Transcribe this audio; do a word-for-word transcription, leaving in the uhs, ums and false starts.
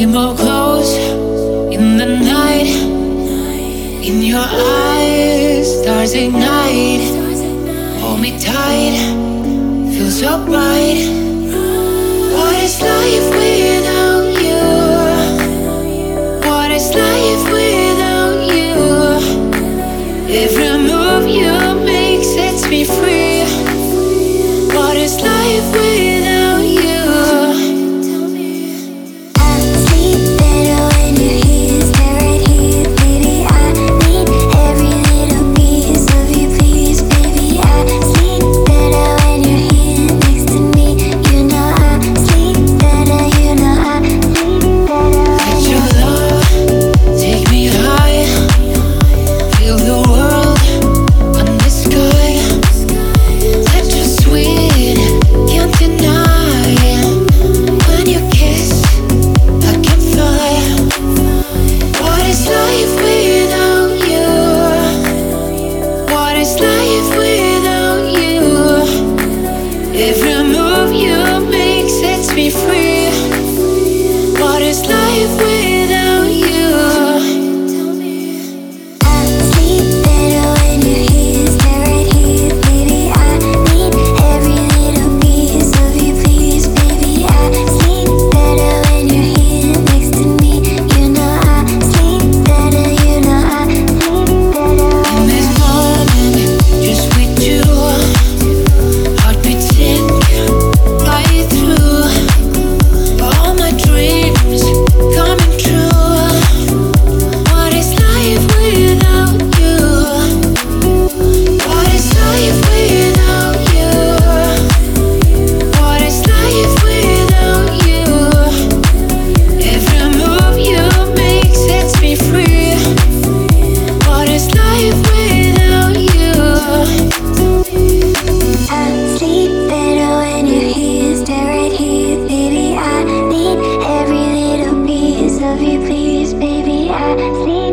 more close in the night. In your eyes, stars ignite. Hold me tight, feel so bright. What is life without you? What is life without you? Every move you make sets me free. What is life without you? Every move you make sets me free. What is life without you? I sleep better when you're here, stay right here, baby. I need every little piece of you, please, baby. I sleep better when you're here next to me. You know I sleep better, you know I sleep better. In this moment, just with you, heartbeat sing right through. All my dreams coming true. What is life without you? What is life without you? What is life without you? Every move you make sets me free. What is life without you? I sleep better when you're here, stay right here, baby. I need every little piece of you, please, baby. I sleep